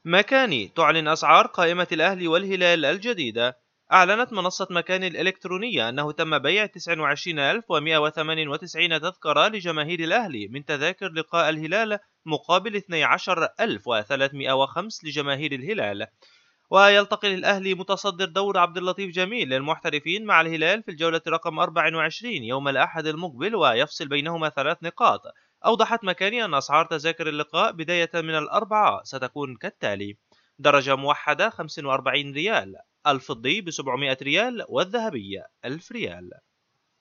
مكاني تعلن أسعار قائمة الأهلي والهلال الجديدة. أعلنت منصة مكاني الإلكترونية أنه تم بيع 29198 تذكرة لجماهير الأهلي من تذاكر لقاء الهلال مقابل 12305 لجماهير الهلال. ويلتقي الأهلي متصدر دور عبد اللطيف جميل للمحترفين مع الهلال في الجولة رقم 24 يوم الأحد المقبل، ويفصل بينهما 3 نقاط. أوضحت مكاني أن أسعار تذاكر اللقاء بداية من الأربعاء ستكون كالتالي: درجة موحدة 45 ريال، الفضي ب700 ريال، والذهبية 1000 ريال.